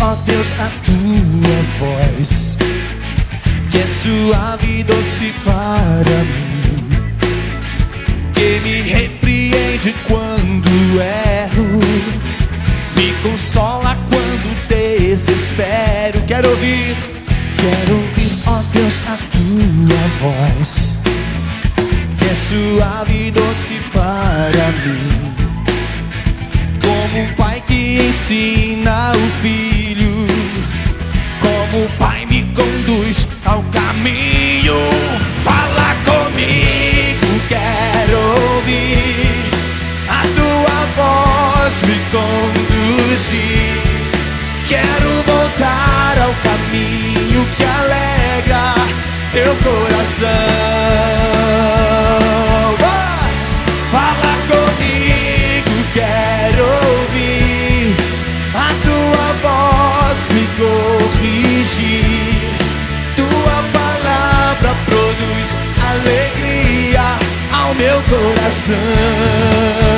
ó Deus, a tua voz, que é suave e doce para mim, que me repreende quando erro, me consola quando desespero. Quero ouvir, ó Deus, a tua voz, que é suave e doce para mim, como um pai que ensina o filho, como o pai me conduz ao caminho. Fala comigo, quero ouvir a tua voz me conduzir. Quero voltar ao caminho que alegra teu coração. Fala comigo, quero ouvir a tua voz me corrigir. Tua palavra produz alegria ao meu coração.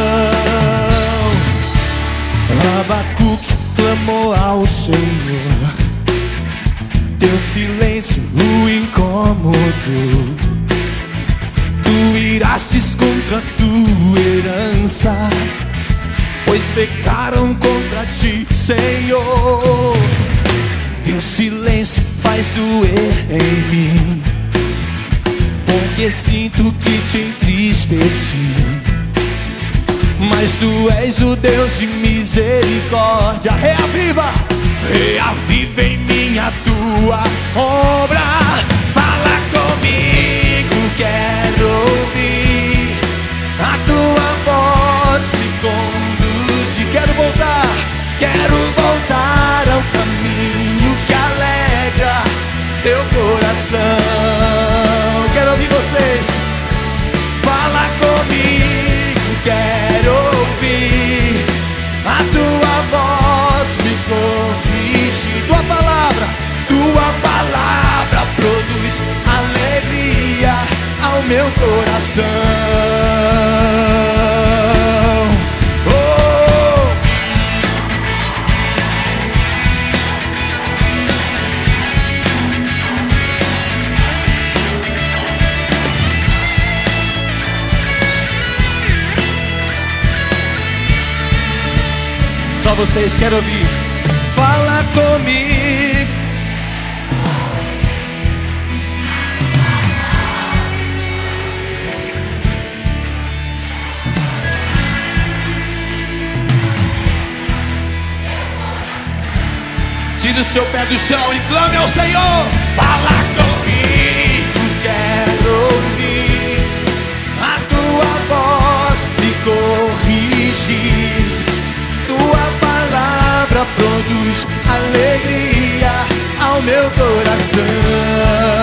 Abacuque clamou ao Senhor, teu silêncio o incomodou. Tu irastes contra a tua herança, pois pecaram contra ti, Senhor. Teu silêncio faz doer em mim, porque sinto que te entristeci. Mas tu és o Deus de misericórdia. Reaviva, reaviva em mim a tua obra. Fala comigo, quero ouvir a tua voz me conduz. Quero voltar ao caminho que alegra teu coração. Quero ouvir vocês. Fala comigo, quero ouvir a tua voz me corrige. Tua palavra produz alegria ao meu coração. Só vocês, quero ouvir. Fala comigo. Tira o seu pé do chão e clame ao Senhor. Fala comigo, quero ouvir a tua voz me corrigir. Tua palavra produz alegria ao meu coração.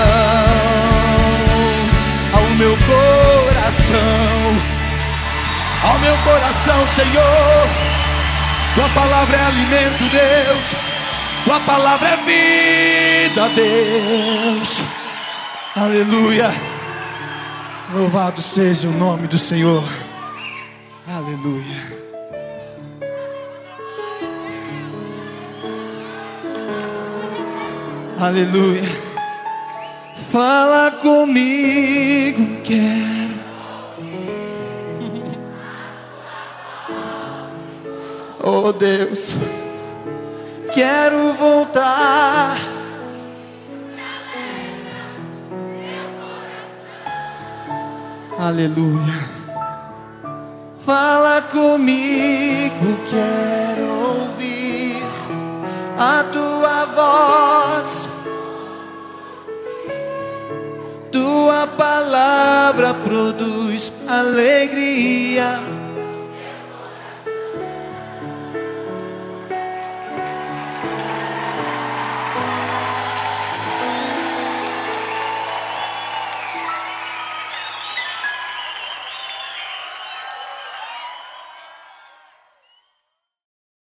Ao meu coração. Ao meu coração, Senhor. Tua palavra é alimento, Deus. Tua palavra é vida, Deus. Aleluia. Louvado seja o nome do Senhor. Aleluia. Aleluia. Fala comigo, quero. Oh Deus, quero voltar. Aleluia. Fala comigo, quero ouvir a tua voz. Tua palavra produz alegria